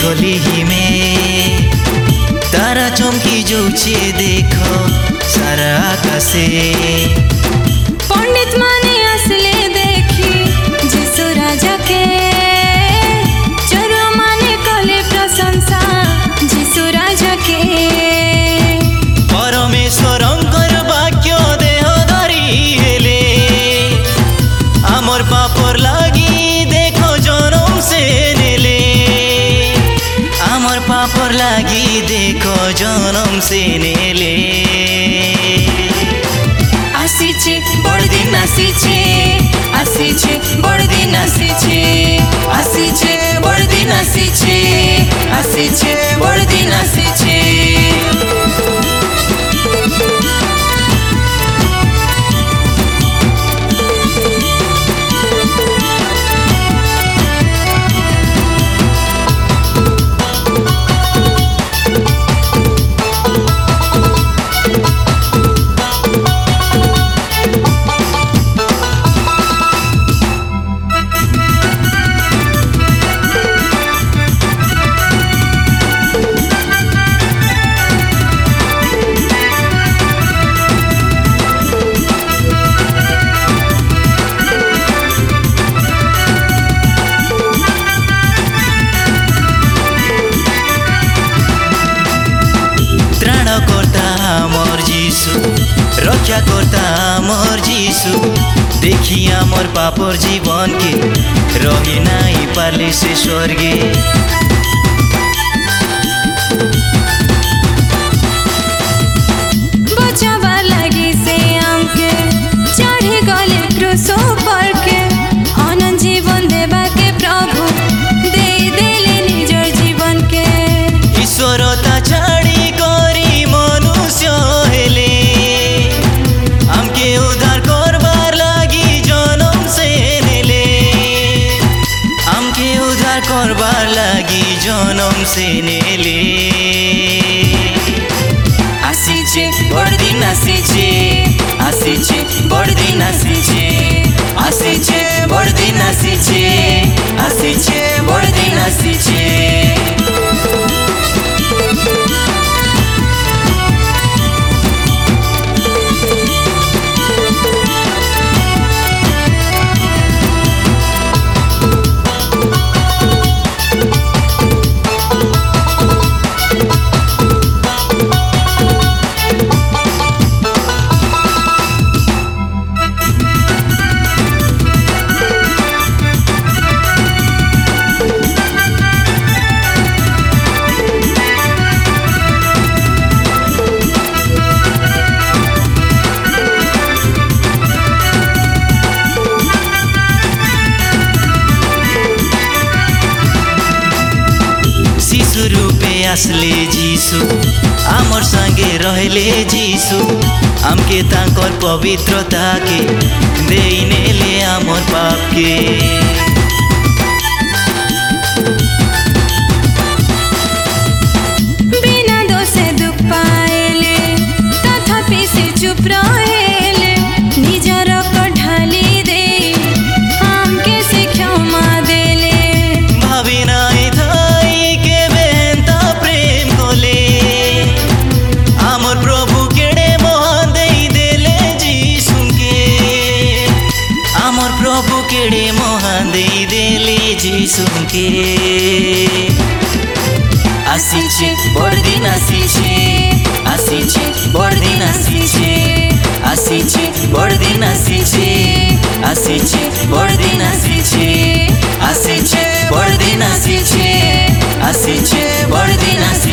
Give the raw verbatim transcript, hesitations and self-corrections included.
खोली में तारा चमकी जाऊे देख सारा आकाशे पंडित माने आसले देखी जीशु राजा के चोर माने कले प्रशंसा जीशु राजा के परमेश्वरंकर वाक्य देह धरी हेले आमर पापर लागी देखो जनम से नेले आमर पापर लागी देखो जनम से नेले आसीचे बड़दिन आसीचे आसीचे बड़दिन आसीचे आसीचे बड़दिन आसीचे आसीचे बड़दिन आसीचे मोर जीशु रक्षा करता मोर जीशु देखी आमर पापर जीवन के रही नाई पाले से स्वर्गे बचावा लगी से आमके चढ़े गले क्रूसो पर के अनंत जीवन देवा के प्रभु दे देले निजर जीवन के ईश्वरता छाड़ी करी मनुष्य हेले आमके उद्धार करबार लागी जनम से नेले आमके उद्धार करबार लागी जनम से नेले आसीचे बड़दिन आसीचे आसीचे बड़दिन आसीचे आसीचे बड़दिन आसीचे आसीचे बड़दिन आसीचे रूपे आसले जीशु आमर संगे रहले जीशु आमके तांकर पवित्रता के देनेले आमर पाप के बिना दोषे दुख पाएले तथापि से चुप रहेले निजर ढाली दे आमके से क्षमा देले भावी नाई थाई के बेहनता प्रेम कोले आमर प्रभु केड़े मोहन दे देले जीशु के आमर प्रभु केड़े मोहन दे देले जीशु के आसीचे बड़दिन आसीचे आसीचे बड़दिन आसीचे आसीचे बड़दिन आसीचे आसीचे बड़दिन आसीचे आसीचे बड़दिन आसीचे आसीचे बड़दिन आसीचे।